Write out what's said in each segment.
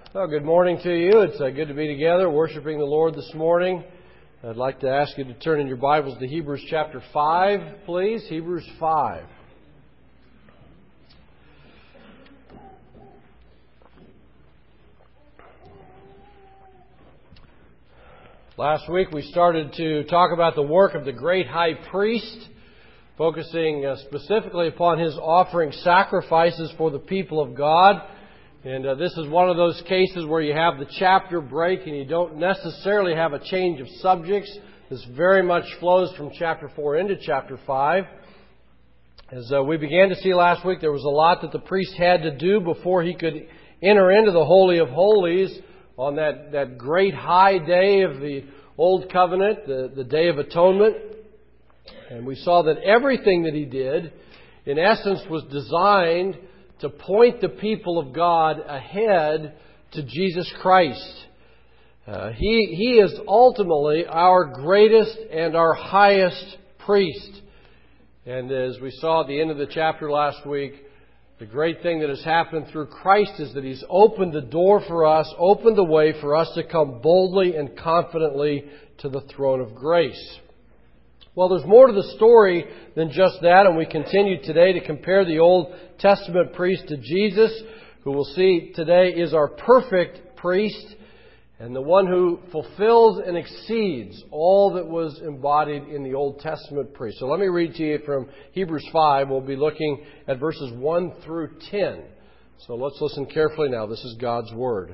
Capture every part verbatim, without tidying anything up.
Well, good morning to you. It's uh, good to be together worshiping the Lord this morning. I'd like to ask you to turn in your Bibles to Hebrews chapter five, please. Hebrews five. Last week we started to talk about the work of the great high priest, focusing uh, specifically upon his offering sacrifices for the people of God. And uh, this is one of those cases where you have the chapter break and you don't necessarily have a change of subjects. This very much flows from chapter four into chapter five. As uh, we began to see last week, there was a lot that the priest had to do before he could enter into the Holy of Holies on that, that great high day of the Old Covenant, the, the Day of Atonement. And we saw that everything that he did, in essence, was designed to point the people of God ahead to Jesus Christ. Uh, he, he is ultimately our greatest and our highest priest. And as we saw at the end of the chapter last week, the great thing that has happened through Christ is that He's opened the door for us, opened the way for us to come boldly and confidently to the throne of grace. Well, there's more to the story than just that, and we continue today to compare the Old Testament priest to Jesus, who we'll see today is our perfect priest and the one who fulfills and exceeds all that was embodied in the Old Testament priest. So let me read to you from Hebrews five. We'll be looking at verses one through ten. So let's listen carefully now. This is God's Word.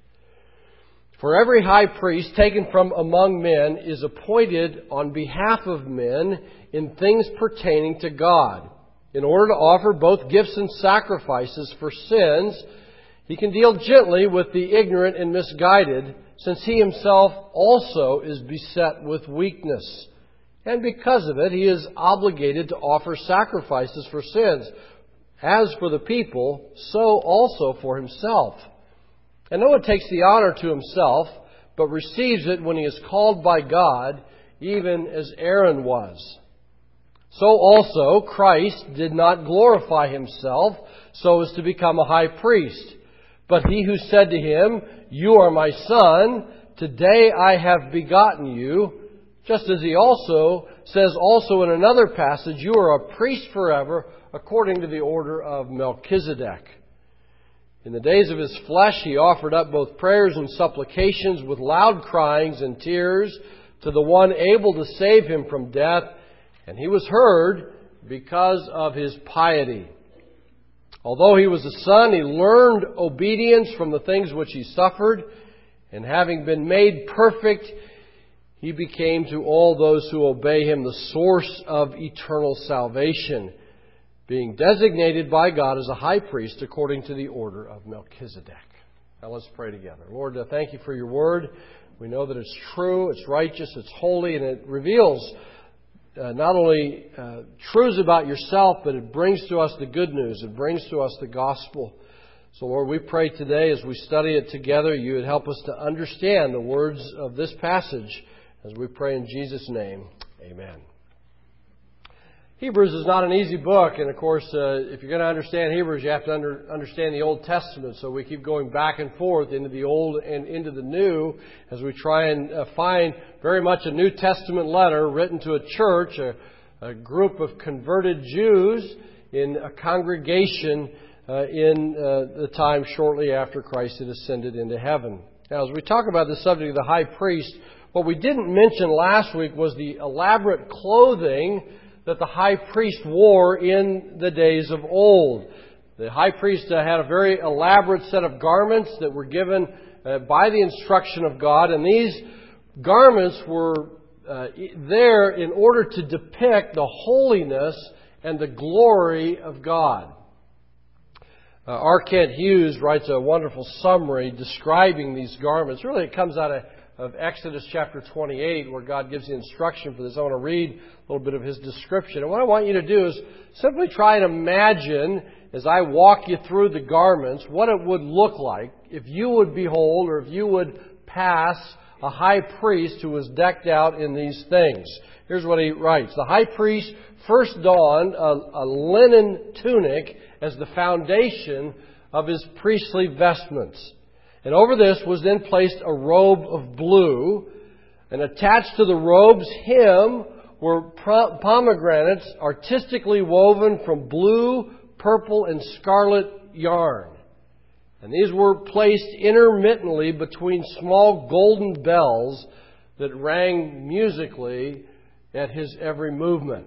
For every high priest taken from among men is appointed on behalf of men in things pertaining to God, in order to offer both gifts and sacrifices for sins. He can deal gently with the ignorant and misguided, since he himself also is beset with weakness. And because of it, he is obligated to offer sacrifices for sins, as for the people, so also for himself. And no one takes the honor to himself, but receives it when he is called by God, even as Aaron was. So also Christ did not glorify himself so as to become a high priest. But he who said to him, "You are my son, today I have begotten you," just as he also says also in another passage, "You are a priest forever, according to the order of Melchizedek." In the days of his flesh, he offered up both prayers and supplications with loud cryings and tears to the one able to save him from death, and he was heard because of his piety. Although he was a son, he learned obedience from the things which he suffered, and having been made perfect, he became to all those who obey him the source of eternal salvation, being designated by God as a high priest according to the order of Melchizedek. Now let's pray together. Lord, uh, thank you for your word. We know that it's true, it's righteous, it's holy, and it reveals uh, not only uh, truths about yourself, but it brings to us the good news. It brings to us the gospel. So Lord, we pray today as we study it together, you would help us to understand the words of this passage as we pray in Jesus' name. Amen. Hebrews is not an easy book, and of course, uh, if you're going to understand Hebrews, you have to under, understand the Old Testament. So we keep going back and forth into the Old and into the New as we try and uh, find very much a New Testament letter written to a church, a, a group of converted Jews in a congregation uh, in uh, the time shortly after Christ had ascended into heaven. Now, as we talk about the subject of the high priest, what we didn't mention last week was the elaborate clothing that the high priest wore in the days of old. The high priest uh, had a very elaborate set of garments that were given uh, by the instruction of God, and these garments were uh, there in order to depict the holiness and the glory of God. Uh, R. Kent Hughes writes a wonderful summary describing these garments. Really, it comes out of of Exodus chapter twenty-eight, where God gives the instruction for this. I want to read a little bit of his description. And what I want you to do is simply try and imagine, as I walk you through the garments, what it would look like if you would behold, or if you would pass, a high priest who was decked out in these things. Here's what he writes. The high priest first donned a, a linen tunic as the foundation of his priestly vestments. And over this was then placed a robe of blue, and attached to the robe's hem were pomegranates artistically woven from blue, purple, and scarlet yarn. And these were placed intermittently between small golden bells that rang musically at his every movement.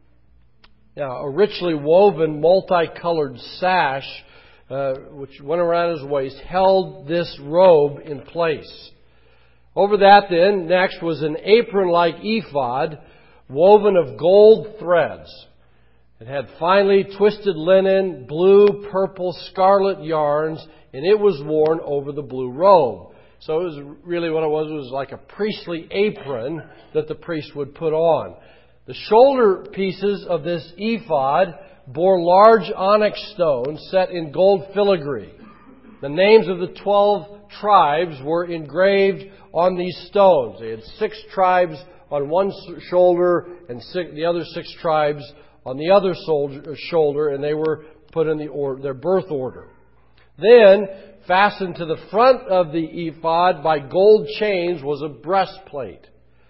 Now, a richly woven, multicolored sash, uh, which went around his waist, held this robe in place. Over that, then, next was an apron-like ephod woven of gold threads. It had finely twisted linen, blue, purple, scarlet yarns, and it was worn over the blue robe. So it was really what it was. It was like a priestly apron that the priest would put on. The shoulder pieces of this ephod bore large onyx stones set in gold filigree. The names of the twelve tribes were engraved on these stones. They had six tribes on one shoulder and six, the other six tribes on the other shoulder, and they were put in the or, their birth order. Then, fastened to the front of the ephod by gold chains was a breastplate.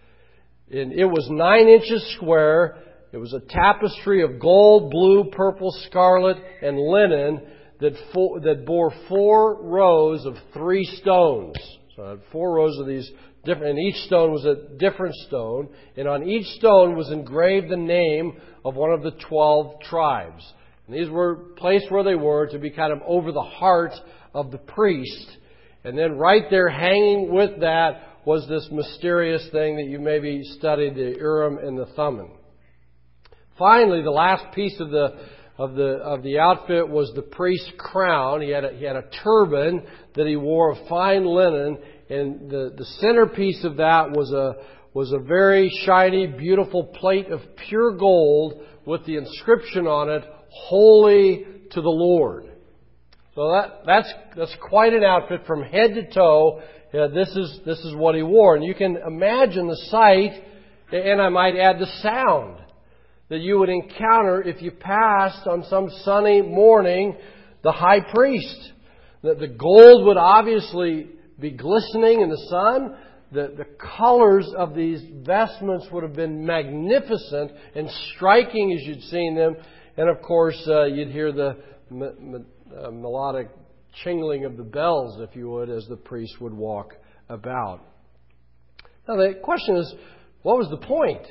And it was nine inches square. It was a tapestry of gold, blue, purple, scarlet, and linen that fo- that bore four rows of three stones. So it had four rows of these different, and each stone was a different stone. And on each stone was engraved the name of one of the twelve tribes. And these were placed where they were to be kind of over the heart of the priest. And then right there hanging with that was this mysterious thing that you maybe studied, the Urim and the Thummim. Finally, the last piece of the of the of the outfit was the priest's crown. He had a, he had a turban that he wore of fine linen, and the, the centerpiece of that was a was a very shiny, beautiful plate of pure gold with the inscription on it, "Holy to the Lord." So that that's that's quite an outfit from head to toe. Yeah, this is this is what he wore, and you can imagine the sight, and I might add the sound that you would encounter if you passed on some sunny morning the high priest. The, the gold would obviously be glistening in the sun. The, the colors of these vestments would have been magnificent and striking as you'd seen them. And of course, uh, you'd hear the me, me, uh, melodic jingling of the bells, if you would, as the priest would walk about. Now the question is, what was the point?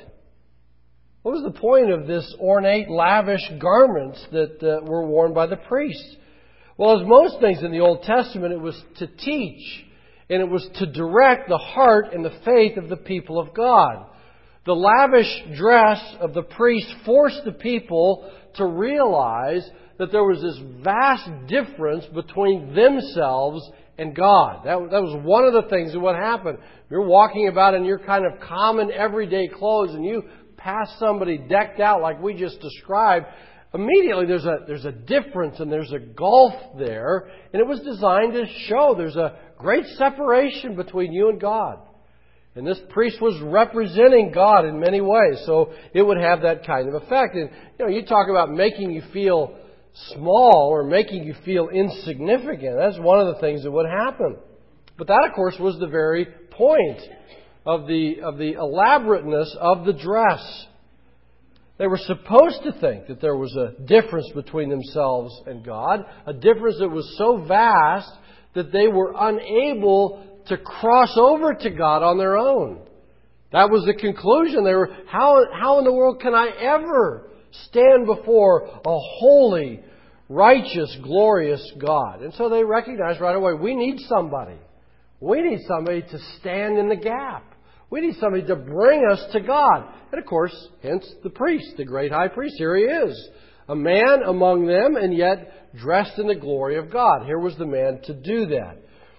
What was the point of this ornate, lavish garments that uh, were worn by the priests? Well, as most things in the Old Testament, it was to teach, and it was to direct the heart and the faith of the people of God. The lavish dress of the priests forced the people to realize that there was this vast difference between themselves and God. That, that was one of the things that would happen. You're walking about in your kind of common everyday clothes, and you pass somebody decked out like we just described. Immediately there's a there's a difference and there's a gulf there, and it was designed to show there's a great separation between you and God. And this priest was representing God in many ways, so it would have that kind of effect. And you know, you talk about making you feel small or making you feel insignificant. That's one of the things that would happen. But that, of course, was the very point of the of the elaborateness of the dress. They were supposed to think that there was a difference between themselves and God, a difference that was so vast that they were unable to cross over to God on their own. That was the conclusion. They were, how, how in the world can I ever stand before a holy, righteous, glorious God? And so they recognized right away, we need somebody. We need somebody to stand in the gap. We need somebody to bring us to God. And of course, hence the priest, the great high priest. Here he is, a man among them, and yet dressed in the glory of God. Here was the man to do that.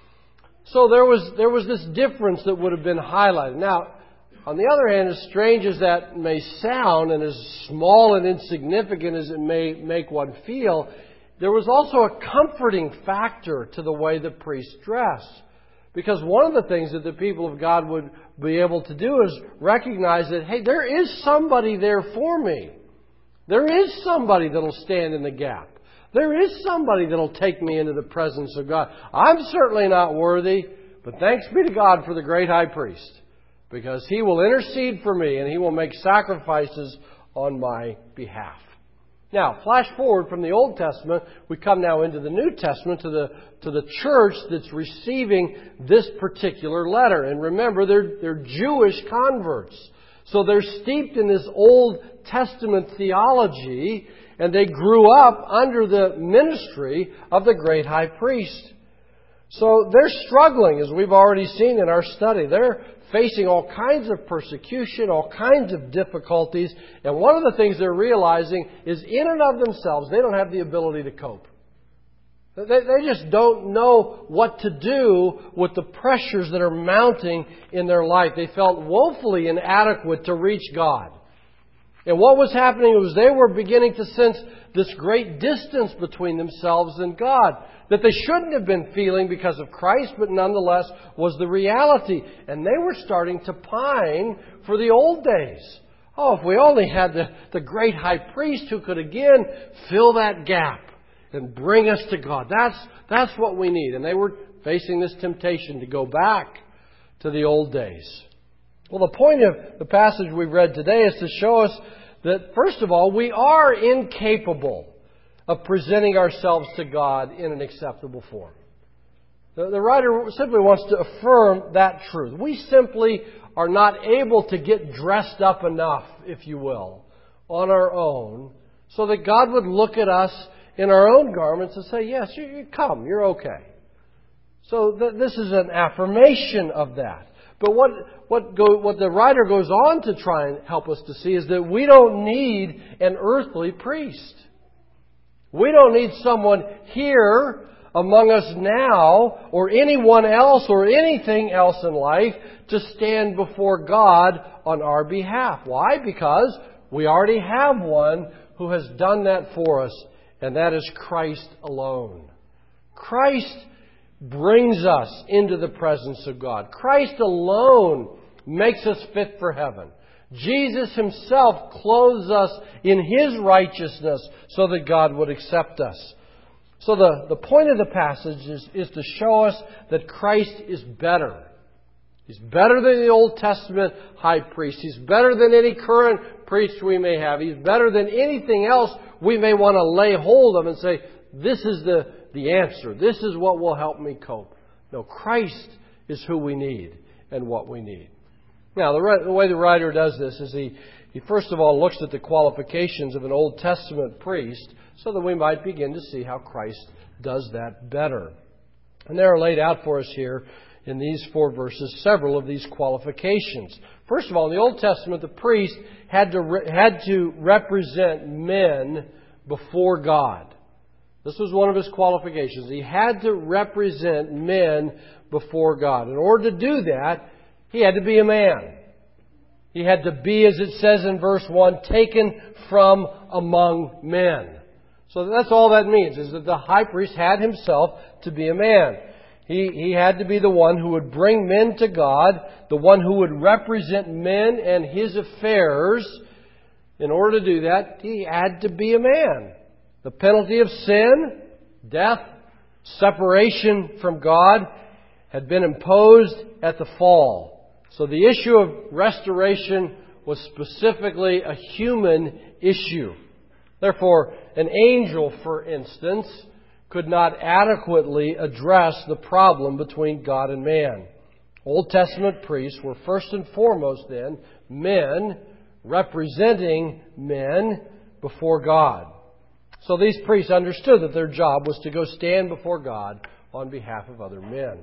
So there was there was this difference that would have been highlighted. Now, on the other hand, as strange as that may sound, and as small and insignificant as it may make one feel, there was also a comforting factor to the way the priests dressed. Because one of the things that the people of God would be able to do is recognize that, hey, there is somebody there for me. There is somebody that will stand in the gap. There is somebody that'll take me into the presence of God. I'm certainly not worthy, but thanks be to God for the great high priest, because He will intercede for me and He will make sacrifices on my behalf. Now, flash forward from the Old Testament, we come now into the New Testament to the to the church that's receiving this particular letter. And remember, they're they're Jewish converts. So they're steeped in this Old Testament theology, and they grew up under the ministry of the great high priest. So they're struggling, as we've already seen in our study. They're facing all kinds of persecution, all kinds of difficulties. And one of the things they're realizing is in and of themselves, they don't have the ability to cope. They, they just don't know what to do with the pressures that are mounting in their life. They felt woefully inadequate to reach God. And what was happening was they were beginning to sense this great distance between themselves and God that they shouldn't have been feeling because of Christ, but nonetheless was the reality. And they were starting to pine for the old days. Oh, if we only had the, the great high priest who could again fill that gap and bring us to God. That's, that's what we need. And they were facing this temptation to go back to the old days. Well, the point of the passage we've read today is to show us that, first of all, we are incapable of presenting ourselves to God in an acceptable form. The, the writer simply wants to affirm that truth. We simply are not able to get dressed up enough, if you will, on our own, so that God would look at us in our own garments and say, yes, you, you come, you're okay. So th- this is an affirmation of that. But what what go, what the writer goes on to try and help us to see is that we don't need an earthly priest. We don't need someone here among us now or anyone else or anything else in life to stand before God on our behalf. Why? Because we already have one who has done that for us, and that is Christ alone. Christ brings us into the presence of God. Christ alone makes us fit for heaven. Jesus Himself clothes us in His righteousness so that God would accept us. So the, the point of the passage is, is to show us that Christ is better. He's better than the Old Testament high priest. He's better than any current priest we may have. He's better than anything else we may want to lay hold of and say, this is the, the answer. This is what will help me cope. No, Christ is who we need and what we need. Now, the, the way the writer does this is he, he first of all looks at the qualifications of an Old Testament priest so that we might begin to see how Christ does that better. And they are laid out for us here in these four verses, several of these qualifications. First of all, in the Old Testament, the priest had to re- had to represent men before God. This was one of his qualifications. He had to represent men before God. In order to do that, he had to be a man. He had to be, as it says in verse one, taken from among men. So that's all that means, is that the high priest had himself to be a man. He, he had to be the one who would bring men to God, the one who would represent men and His affairs. In order to do that, he had to be a man. The penalty of sin, death, separation from God, had been imposed at the fall. So the issue of restoration was specifically a human issue. Therefore, an angel, for instance, could not adequately address the problem between God and man. Old Testament priests were first and foremost then men representing men before God. So these priests understood that their job was to go stand before God on behalf of other men.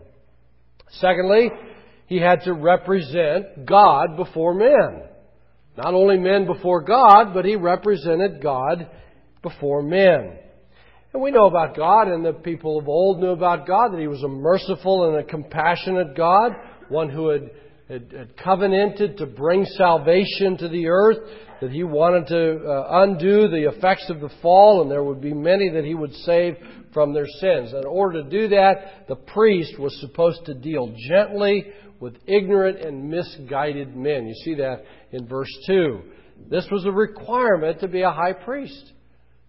Secondly, he had to represent God before men. Not only men before God, but he represented God before men. And we know about God, and the people of old knew about God, that He was a merciful and a compassionate God, one who had, had, had covenanted to bring salvation to the earth, that He wanted to uh, undo the effects of the fall, and there would be many that He would save from their sins. And in order to do that, the priest was supposed to deal gently with ignorant and misguided men. You see that in verse two. This was a requirement to be a high priest.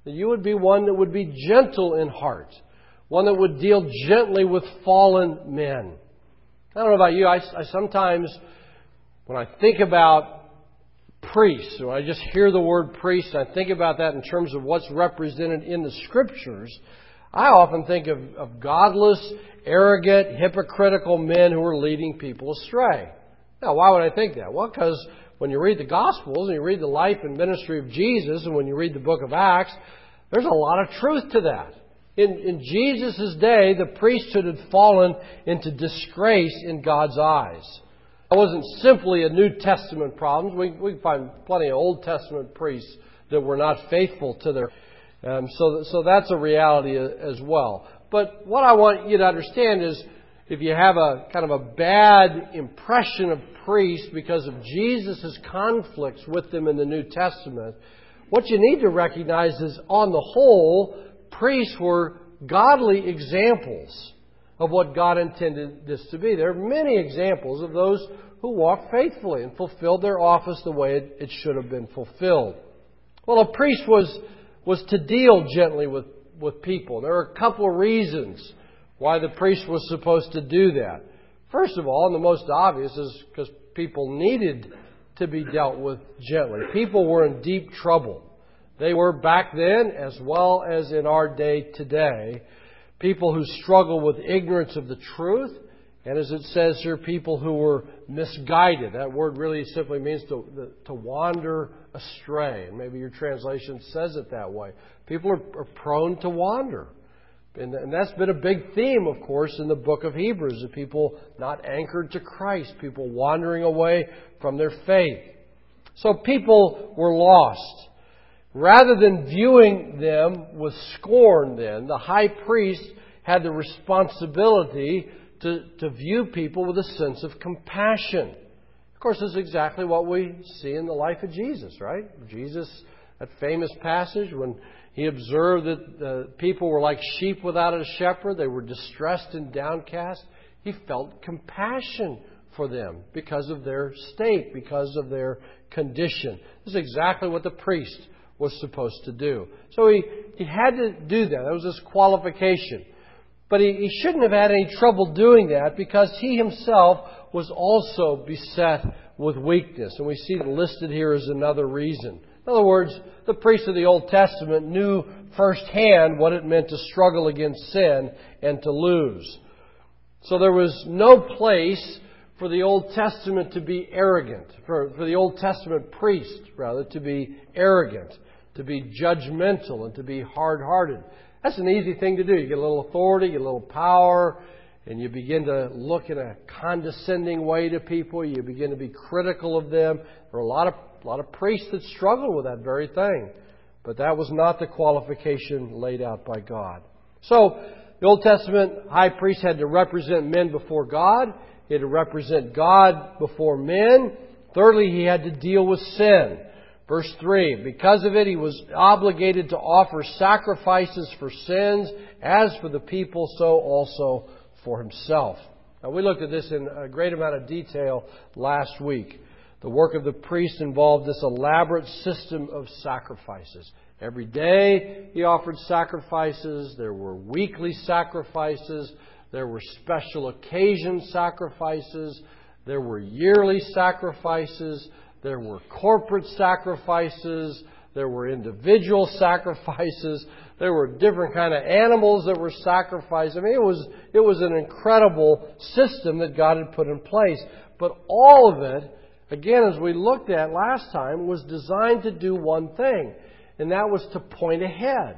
That you would be one that would be gentle in heart. One that would deal gently with fallen men. I don't know about you, I, I sometimes, when I think about priests, when I just hear the word priest, I think about that in terms of what's represented in the Scriptures, I often think of, of godless, arrogant, hypocritical men who are leading people astray. Now, why would I think that? Well, because when you read the Gospels and you read the life and ministry of Jesus, and when you read the book of Acts, there's a lot of truth to that. In, in Jesus' day, the priesthood had fallen into disgrace in God's eyes. It wasn't simply a New Testament problem. We, we can find plenty of Old Testament priests that were not faithful to their... Um, so, so that's a reality as well. But what I want you to understand is, if you have a kind of a bad impression of priests because of Jesus' conflicts with them in the New Testament, what you need to recognize is, on the whole, priests were godly examples of what God intended this to be. There are many examples of those who walked faithfully and fulfilled their office the way it, it should have been fulfilled. Well, a priest was, was to deal gently with, with people. There are a couple of reasons why the priest was supposed to do that. First of all, and the most obvious, is because people needed to be dealt with gently. People were in deep trouble. They were back then, as well as in our day today, people who struggle with ignorance of the truth, and as it says here, people who were misguided. That word really simply means to, to wander astray. And maybe your translation says it that way. People are, are prone to wander. And, and that's been a big theme, of course, in the book of Hebrews, of people not anchored to Christ, people wandering away from their faith. So people were lost. Rather than viewing them with scorn then, the high priest had the responsibility to, to view people with a sense of compassion. Of course, this is exactly what we see in the life of Jesus, right? Jesus, that famous passage when He observed that the people were like sheep without a shepherd. They were distressed and downcast. He felt compassion for them because of their state, because of their condition. This is exactly what the priest was supposed to do. So he, he had to do that. That was his qualification. But he, he shouldn't have had any trouble doing that because he himself was also beset with weakness. And we see it listed here as another reason. In other words, the priests of the Old Testament knew firsthand what it meant to struggle against sin and to lose. So there was no place for the Old Testament to be arrogant, for, for the Old Testament priest, rather, to be arrogant, to be judgmental, and to be hard-hearted. That's an easy thing to do. You get a little authority, you get a little power, and you begin to look in a condescending way to people. You begin to be critical of them. There are a lot of A lot of priests that struggle with that very thing. But that was not the qualification laid out by God. So, the Old Testament high priest had to represent men before God. He had to represent God before men. Thirdly, he had to deal with sin. Verse three, because of it, he was obligated to offer sacrifices for sins, as for the people, so also for himself. Now, we looked at this in a great amount of detail last week. The work of the priest involved this elaborate system of sacrifices. Every day he offered sacrifices. There were weekly sacrifices. There were special occasion sacrifices. There were yearly sacrifices. There were corporate sacrifices. There were individual sacrifices. There were different kind of animals that were sacrificed. I mean, it was, it was an incredible system that God had put in place. But all of it, again, as we looked at last time, was designed to do one thing, and that was to point ahead.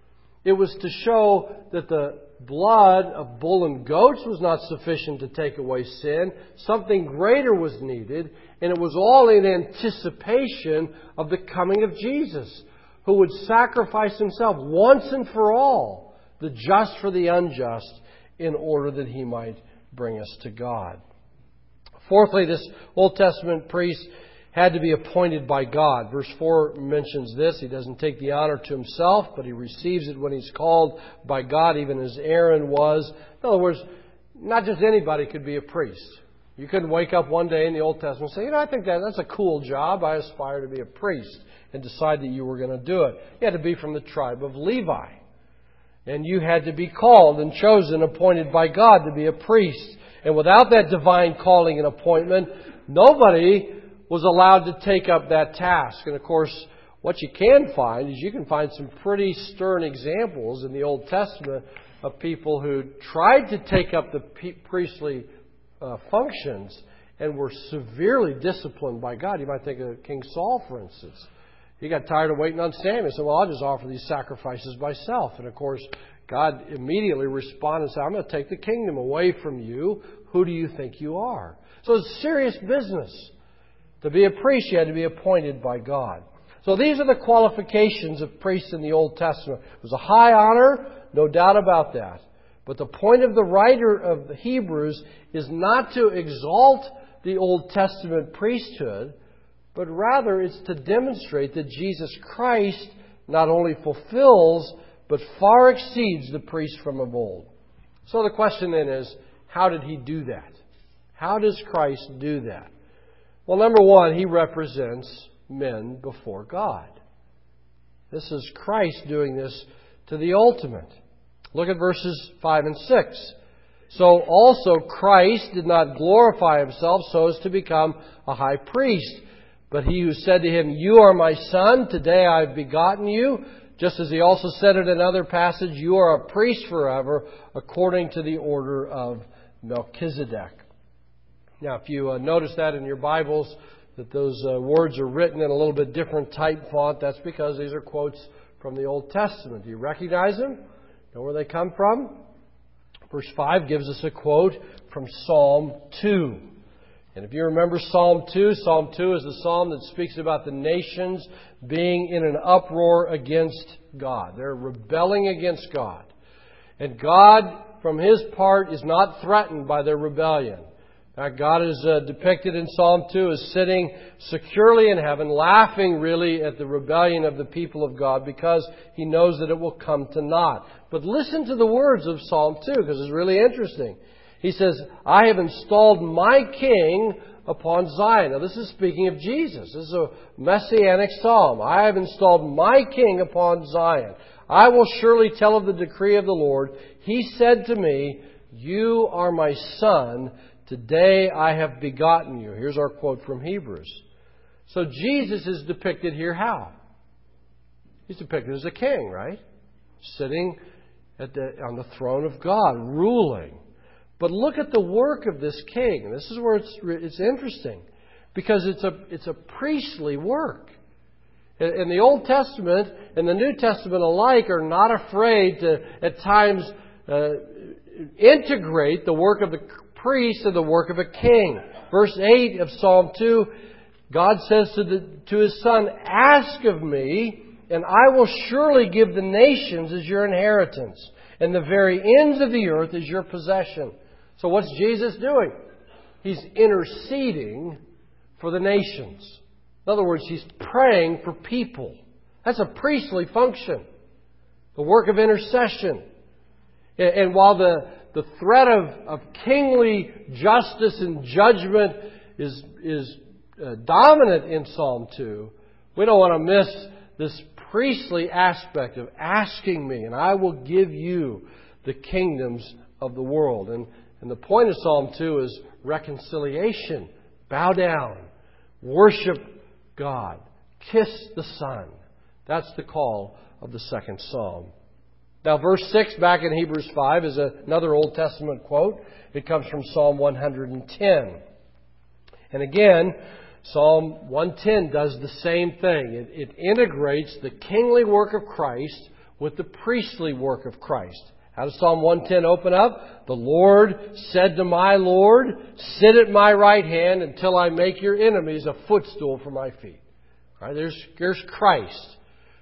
It was to show that the blood of bull and goats was not sufficient to take away sin. Something greater was needed, and it was all in anticipation of the coming of Jesus, who would sacrifice Himself once and for all, the just for the unjust, in order that He might bring us to God. Fourthly, this Old Testament priest had to be appointed by God. Verse four mentions this. He doesn't take the honor to himself, but he receives it when he's called by God, even as Aaron was. In other words, not just anybody could be a priest. You couldn't wake up one day in the Old Testament and say, you know, I think that, that's a cool job. I aspire to be a priest, and decide that you were going to do it. You had to be from the tribe of Levi. And you had to be called and chosen, appointed by God to be a priest. And without that divine calling and appointment, nobody was allowed to take up that task. And of course, what you can find is you can find some pretty stern examples in the Old Testament of people who tried to take up the priestly uh, functions and were severely disciplined by God. You might think of King Saul, for instance. He got tired of waiting on Samuel. He said, well, I'll just offer these sacrifices myself. And of course, God immediately responded and said, I'm going to take the kingdom away from you. Who do you think you are? So it's serious business. To be a priest, you had to be appointed by God. So these are the qualifications of priests in the Old Testament. It was a high honor, no doubt about that. But the point of the writer of the Hebrews is not to exalt the Old Testament priesthood, but rather it's to demonstrate that Jesus Christ not only fulfills, but far exceeds the priest from of old. So the question then is, how did He do that? How does Christ do that? Well, number one, He represents men before God. This is Christ doing this to the ultimate. Look at verses five and six. So also Christ did not glorify Himself so as to become a high priest. But He who said to Him, You are my Son, today I have begotten you. Just as He also said in another passage, You are a priest forever, according to the order of Melchizedek. Now, if you uh, notice that in your Bibles, that those uh, words are written in a little bit different type font, that's because these are quotes from the Old Testament. Do you recognize them? Know where they come from? Verse five gives us a quote from Psalm two. And if you remember Psalm two, Psalm two is the psalm that speaks about the nations being in an uproar against God. They're rebelling against God. And God, from His part, is not threatened by their rebellion. In fact, God is uh, depicted in Psalm two as sitting securely in heaven, laughing really at the rebellion of the people of God because He knows that it will come to naught. But listen to the words of Psalm two because it's really interesting. He says, I have installed my king upon Zion. Now this is speaking of Jesus. This is a messianic psalm. I have installed my king upon Zion. I will surely tell of the decree of the Lord. He said to me, You are my son. Today I have begotten you. Here's our quote from Hebrews. So Jesus is depicted here how? He's depicted as a king, right? Sitting at the, on the throne of God, ruling. But look at the work of this king. This is where it's it's interesting, because it's a it's a priestly work. In the Old Testament and the New Testament alike are not afraid to at times uh, integrate the work of the priest and the work of a king. Verse eight of Psalm two, God says to the to His Son, Ask of me, and I will surely give the nations as your inheritance, and the very ends of the earth as your possession. So what's Jesus doing? He's interceding for the nations. In other words, He's praying for people. That's a priestly function. The work of intercession. And while the, the threat of, of kingly justice and judgment is, is uh, dominant in Psalm two, we don't want to miss this priestly aspect of asking me, and I will give you the kingdoms of the world. And And the point of Psalm two is reconciliation. Bow down. Worship God. Kiss the Son. That's the call of the second psalm. Now verse six back in Hebrews five is another Old Testament quote. It comes from Psalm one ten. And again, Psalm one ten does the same thing. It, it integrates the kingly work of Christ with the priestly work of Christ. How does Psalm one ten open up? The Lord said to my Lord, Sit at my right hand until I make your enemies a footstool for my feet. All right, there's, there's Christ.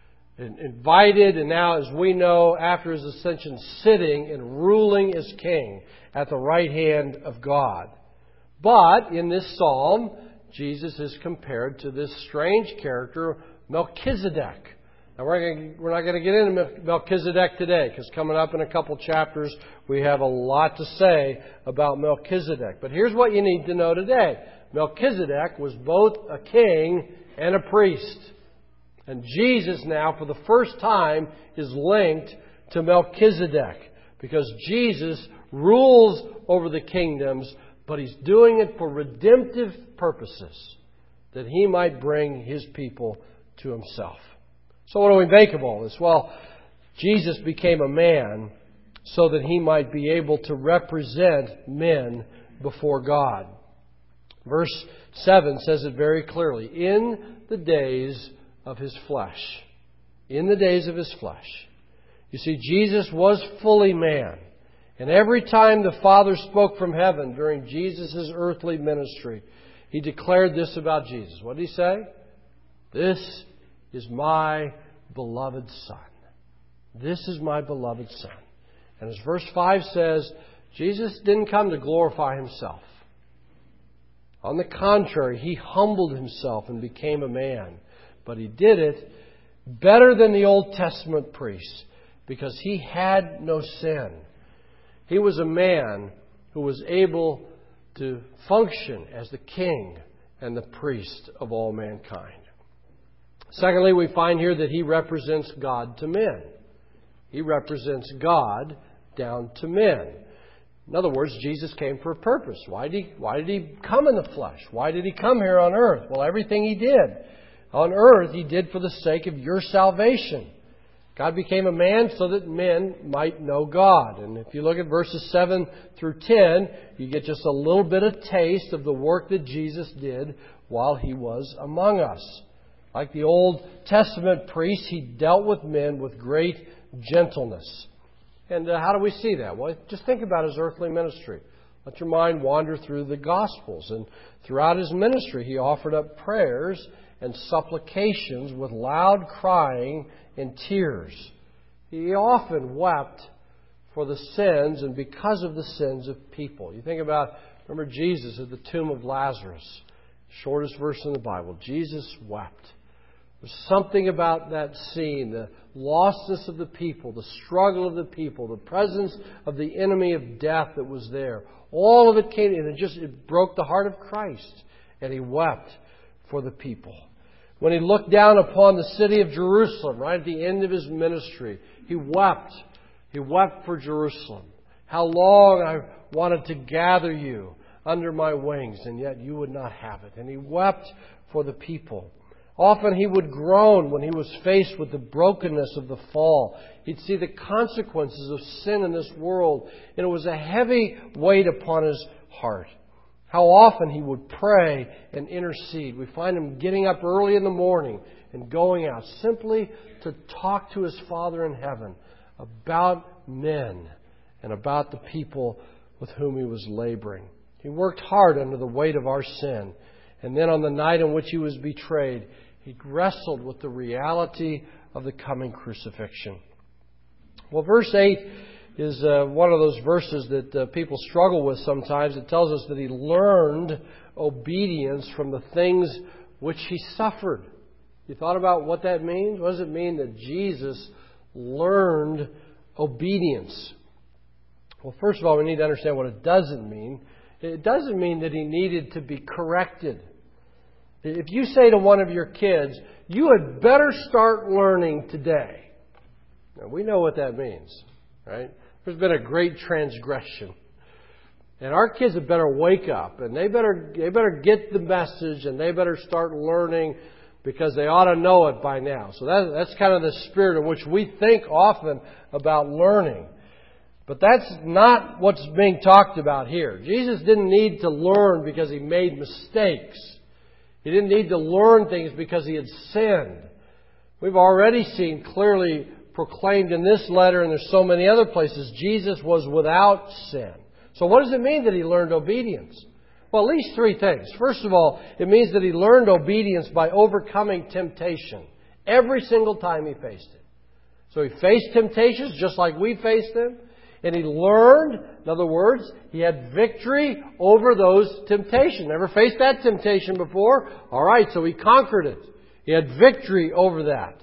Invited, and now as we know, after His ascension, sitting and ruling as King at the right hand of God. But in this psalm, Jesus is compared to this strange character, Melchizedek. Now, we're, gonna, we're not going to get into Melchizedek today, because coming up in a couple chapters, we have a lot to say about Melchizedek. But here's what you need to know today. Melchizedek was both a king and a priest. And Jesus now, for the first time, is linked to Melchizedek, because Jesus rules over the kingdoms, but He's doing it for redemptive purposes, that He might bring His people to Himself. So what do we make of all this? Well, Jesus became a man so that He might be able to represent men before God. Verse seven says it very clearly. In the days of His flesh. In the days of His flesh. You see, Jesus was fully man. And every time the Father spoke from heaven during Jesus' earthly ministry, He declared this about Jesus. What did He say? This is my beloved Son. This is my beloved Son. And as verse five says, Jesus didn't come to glorify Himself. On the contrary, He humbled Himself and became a man. But He did it better than the Old Testament priests because He had no sin. He was a man who was able to function as the king and the priest of all mankind. Secondly, we find here that He represents God to men. He represents God down to men. In other words, Jesus came for a purpose. Why did he, why did He come in the flesh? Why did He come here on earth? Well, everything He did on earth, He did for the sake of your salvation. God became a man so that men might know God. And if you look at verses seven through ten, you get just a little bit of taste of the work that Jesus did while He was among us. Like the Old Testament priest, He dealt with men with great gentleness. And uh, how do we see that? Well, just think about His earthly ministry. Let your mind wander through the Gospels. And throughout His ministry, He offered up prayers and supplications with loud crying and tears. He often wept for the sins and because of the sins of people. You think about, remember Jesus at the tomb of Lazarus. Shortest verse in the Bible. Jesus wept. There's something about that scene, the lostness of the people, the struggle of the people, the presence of the enemy of death that was there. All of it came in and it just it broke the heart of Christ. And He wept for the people. When He looked down upon the city of Jerusalem, right at the end of His ministry, He wept. He wept for Jerusalem. How long I wanted to gather you under my wings, and yet you would not have it. And He wept for the people. Often He would groan when He was faced with the brokenness of the fall. He'd see the consequences of sin in this world, and it was a heavy weight upon His heart. How often He would pray and intercede. We find Him getting up early in the morning and going out simply to talk to His Father in heaven about men and about the people with whom He was laboring. He worked hard under the weight of our sin. And then on the night in which He was betrayed, He wrestled with the reality of the coming crucifixion. Well, verse eight is uh, one of those verses that uh, people struggle with sometimes. It tells us that He learned obedience from the things which He suffered. You thought about what that means? What does it mean that Jesus learned obedience? Well, first of all, we need to understand what it doesn't mean. It doesn't mean that He needed to be corrected. If you say to one of your kids, you had better start learning today. Now, we know what that means, right? There's been a great transgression. And our kids had better wake up and they better they better get the message and they better start learning because they ought to know it by now. So that, that's kind of the spirit in which we think often about learning. But that's not what's being talked about here. Jesus didn't need to learn because He made mistakes. He didn't need to learn things because He had sinned. We've already seen clearly proclaimed in this letter, and there's so many other places, Jesus was without sin. So what does it mean that He learned obedience? Well, at least three things. First of all, it means that He learned obedience by overcoming temptation every single time He faced it. So He faced temptations just like we faced them. And He learned, in other words, He had victory over those temptations. Never faced that temptation before? All right, so He conquered it. He had victory over that.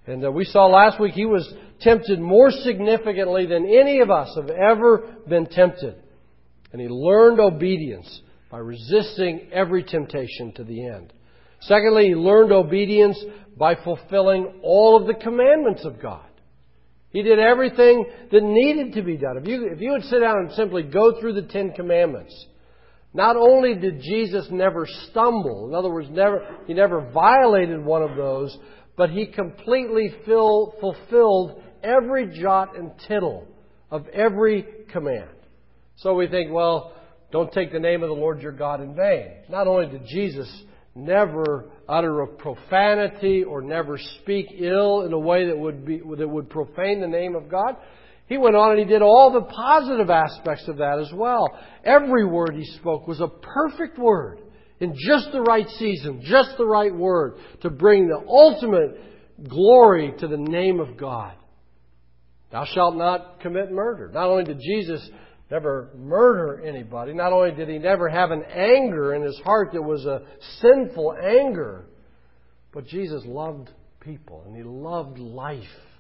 And uh, we saw last week he was tempted more significantly than any of us have ever been tempted. And he learned obedience by resisting every temptation to the end. Secondly, he learned obedience by fulfilling all of the commandments of God. He did everything that needed to be done. If you, if you would sit down and simply go through the Ten Commandments, not only did Jesus never stumble, in other words, never, He never violated one of those, but He completely fill, fulfilled every jot and tittle of every command. So we think, well, don't take the name of the Lord your God in vain. Not only did Jesus never utter a profanity or never speak ill in a way that would be that would profane the name of God, He went on and He did all the positive aspects of that as well. Every word He spoke was a perfect word in just the right season, just the right word to bring the ultimate glory to the name of God. Thou shalt not commit murder. Not only did Jesus never murder anybody, not only did He never have an anger in His heart that was a sinful anger, but Jesus loved people and He loved life.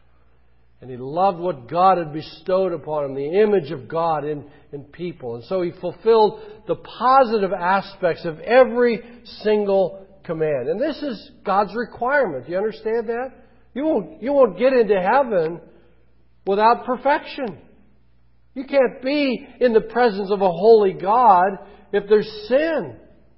And He loved what God had bestowed upon Him, the image of God in, in people. And so He fulfilled the positive aspects of every single command. And this is God's requirement. Do you understand that? You won't, you won't get into heaven without perfection. You can't be in the presence of a holy God if there's sin.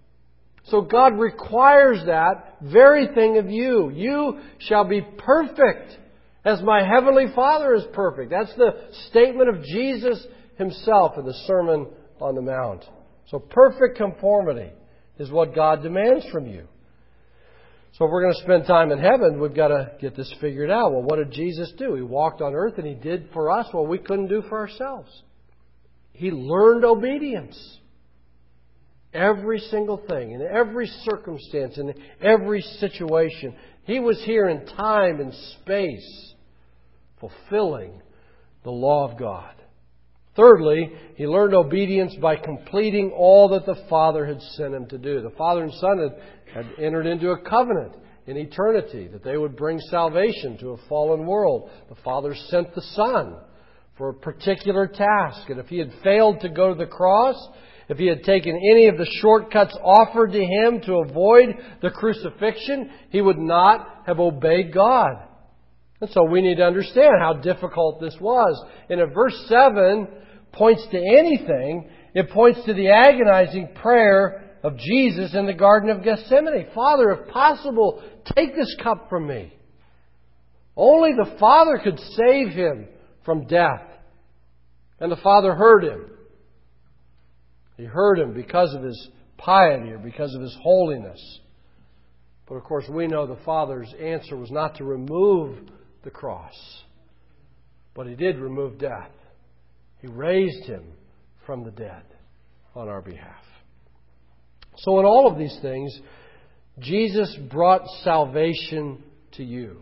So God requires that very thing of you. You shall be perfect as my heavenly Father is perfect. That's the statement of Jesus Himself in the Sermon on the Mount. So perfect conformity is what God demands from you. So if we're going to spend time in heaven, we've got to get this figured out. Well, what did Jesus do? He walked on earth and He did for us what we couldn't do for ourselves. He learned obedience. Every single thing, in every circumstance, in every situation. He was here in time and space, fulfilling the law of God. Thirdly, He learned obedience by completing all that the Father had sent Him to do. The Father and Son had, had entered into a covenant in eternity that they would bring salvation to a fallen world. The Father sent the Son for a particular task. And if He had failed to go to the cross, if He had taken any of the shortcuts offered to Him to avoid the crucifixion, He would not have obeyed God. And so we need to understand how difficult this was. And if verse seven points to anything, it points to the agonizing prayer of Jesus in the Garden of Gethsemane. Father, if possible, take this cup from me. Only the Father could save Him from death. And the Father heard Him. He heard Him because of His piety or because of His holiness. But of course we know the Father's answer was not to remove the cross. But He did remove death. He raised Him from the dead on our behalf. So in all of these things, Jesus brought salvation to you.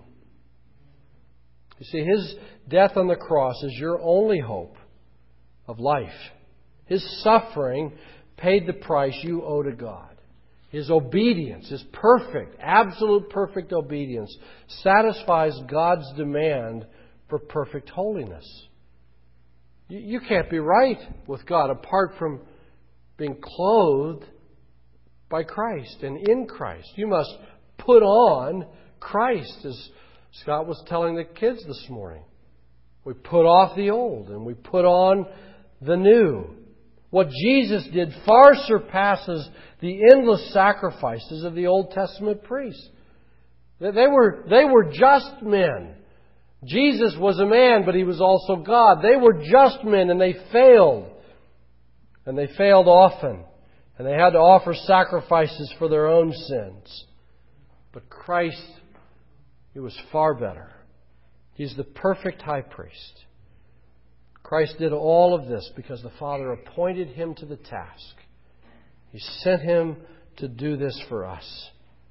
You see, His death on the cross is your only hope of life. His suffering paid the price you owe to God. His obedience, His perfect, absolute perfect obedience, satisfies God's demand for perfect holiness. You, you can't be right with God apart from being clothed by Christ and in Christ. You must put on Christ, as Scott was telling the kids this morning. We put off the old and we put on the new. What Jesus did far surpasses the endless sacrifices of the Old Testament priests. They were, they were just men. Jesus was a man, but He was also God. They were just men and they failed. And they failed often. And they had to offer sacrifices for their own sins. But Christ, He was far better. He's the perfect high priest. Christ did all of this because the Father appointed Him to the task. He sent Him to do this for us.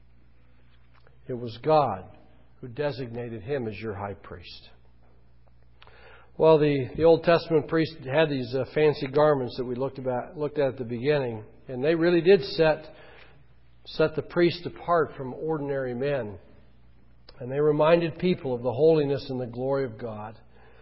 It was God who designated Him as your high priest. Well, the, the Old Testament priest had these uh, fancy garments that we looked about looked at at the beginning, and they really did set set the priest apart from ordinary men. And they reminded people of the holiness and the glory of God.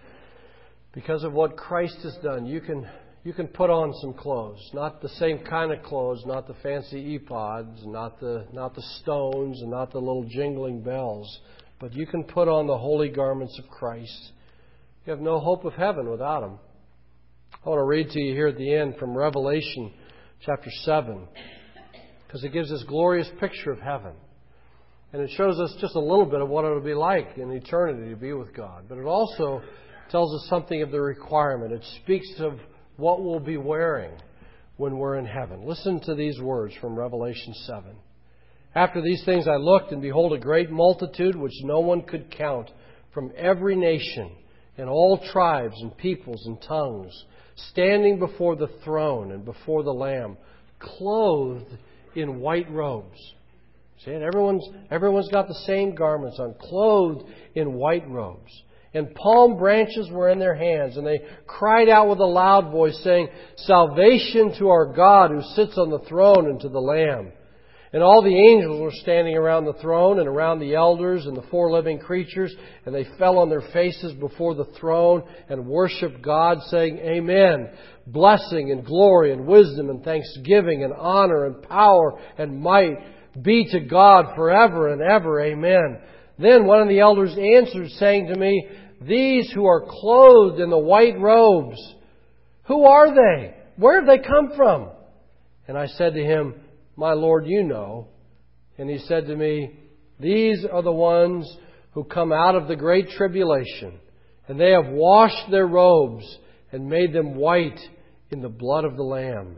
Because of what Christ has done, you can you can put on some clothes. Not the same kind of clothes, not the fancy epods, not the not the stones, and not the little jingling bells. But you can put on the holy garments of Christ. You have no hope of heaven without them. I want to read to you here at the end from Revelation chapter seven, because it gives this glorious picture of heaven. And it shows us just a little bit of what it will be like in eternity to be with God. But it also tells us something of the requirement. It speaks of what we'll be wearing when we're in heaven. Listen to these words from Revelation seven. After these things I looked, and behold, a great multitude which no one could count, from every nation and all tribes and peoples and tongues, standing before the throne and before the Lamb, clothed in white robes. See it? Everyone's, everyone's got the same garments on, clothed in white robes. And palm branches were in their hands, and they cried out with a loud voice, saying, Salvation to our God who sits on the throne and to the Lamb. And all the angels were standing around the throne and around the elders and the four living creatures, and they fell on their faces before the throne and worshiped God, saying, Amen. Blessing and glory and wisdom and thanksgiving and honor and power and might be to God forever and ever. Amen. Then one of the elders answered, saying to me, These who are clothed in the white robes, who are they? Where have they come from? And I said to him, My Lord, you know. And he said to me, These are the ones who come out of the great tribulation, and they have washed their robes and made them white in the blood of the Lamb.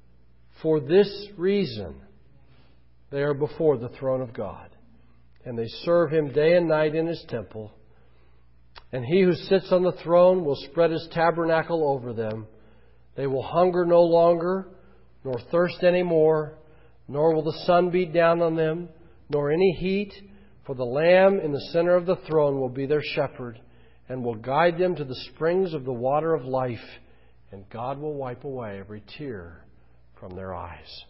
For this reason, they are before the throne of God, and they serve Him day and night in His temple. And He who sits on the throne will spread His tabernacle over them. They will hunger no longer, nor thirst any more, nor will the sun beat down on them, nor any heat, for the Lamb in the center of the throne will be their shepherd, and will guide them to the springs of the water of life, and God will wipe away every tear from their eyes.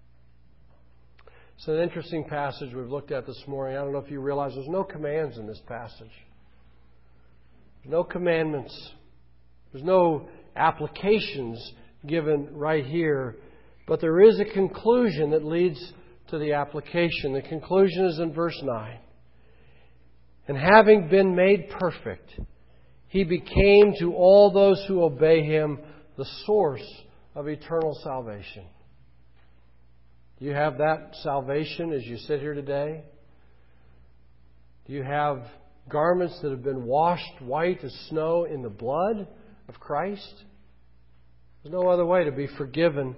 It's an interesting passage we've looked at this morning. I don't know if you realize there's no commands in this passage. There's no commandments. There's no applications given right here. But there is a conclusion that leads to the application. The conclusion is in verse nine. And having been made perfect, He became to all those who obey Him the source of eternal salvation. Do you have that salvation as you sit here today? Do you have garments that have been washed white as snow in the blood of Christ? There's no other way to be forgiven.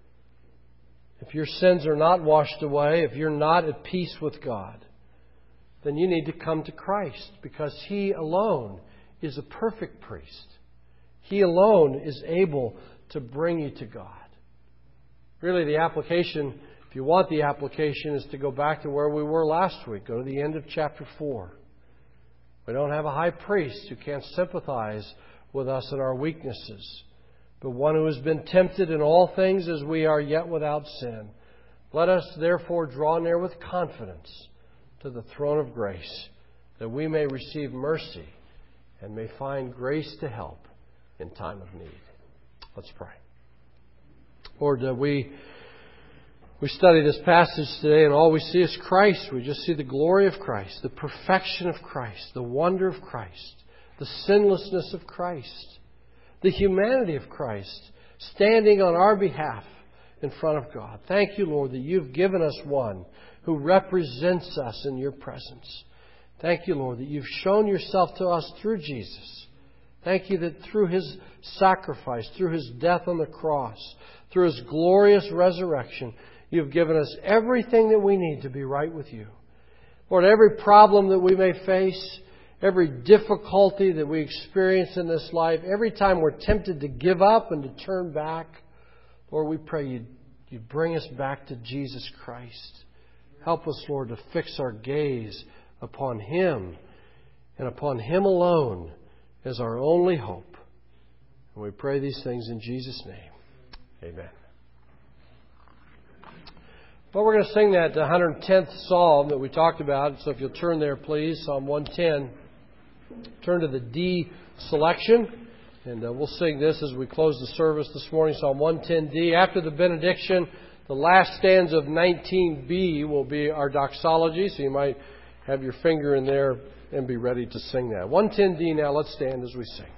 If your sins are not washed away, if you're not at peace with God, then you need to come to Christ, because He alone is a perfect priest. He alone is able to bring you to God. Really, the application, if you want the application, is to go back to where we were last week. Go to the end of chapter four. We don't have a high priest who can't sympathize with us in our weaknesses, but one who has been tempted in all things as we are, yet without sin. Let us therefore draw near with confidence to the throne of grace, that we may receive mercy and may find grace to help in time of need. Let's pray. Lord, uh, we we study this passage today, and all we see is Christ. We just see the glory of Christ, the perfection of Christ, the wonder of Christ, the sinlessness of Christ, the humanity of Christ, standing on our behalf in front of God. Thank you, Lord, that you've given us one who represents us in your presence. Thank you, Lord, that you've shown yourself to us through Jesus. Thank you that through His sacrifice, through His death on the cross, through His glorious resurrection, you've given us everything that we need to be right with you. Lord, every problem that we may face, every difficulty that we experience in this life, every time we're tempted to give up and to turn back, Lord, we pray you you bring us back to Jesus Christ. Help us, Lord, to fix our gaze upon Him and upon Him alone as our only hope. And we pray these things in Jesus' name. Amen. Well, we're going to sing that one hundred tenth Psalm that we talked about. So if you'll turn there, please, Psalm one ten. Turn to the D selection, and uh, we'll sing this as we close the service this morning, Psalm one ten D. After the benediction, the last stanza of nineteen B will be our doxology, so you might have your finger in there and be ready to sing that. one ten D now, let's stand as we sing.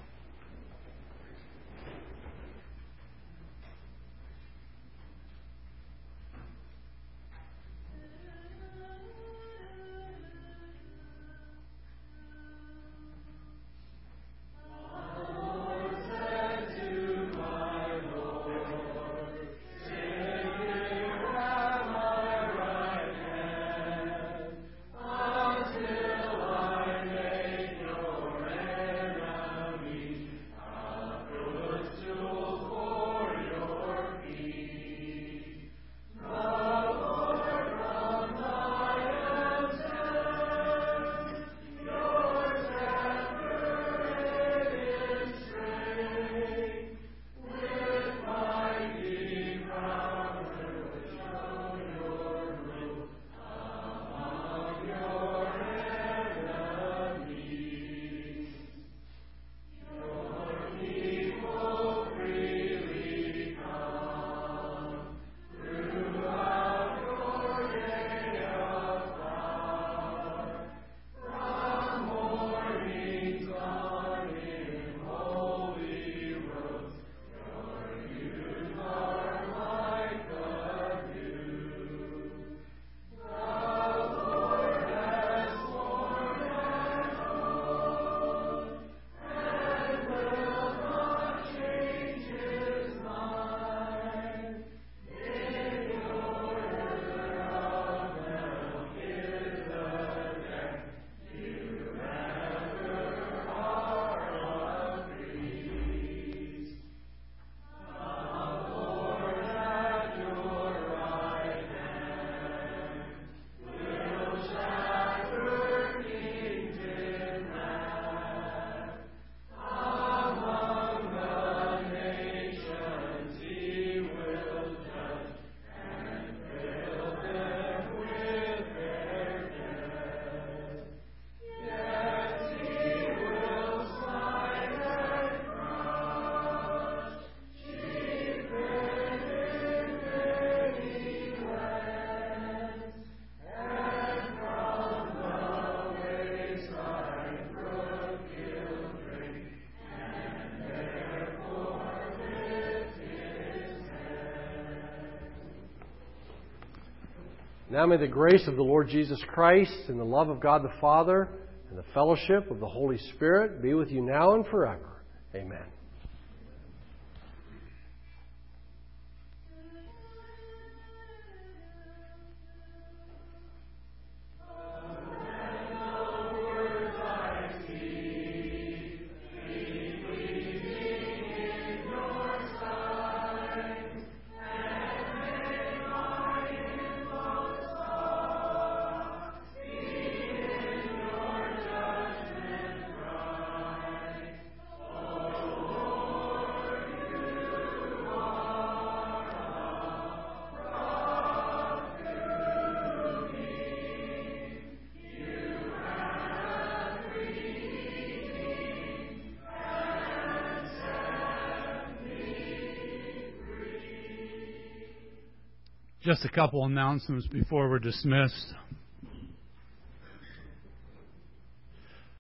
Now may the grace of the Lord Jesus Christ and the love of God the Father and the fellowship of the Holy Spirit be with you now and forever. Amen. Just a couple announcements before we're dismissed.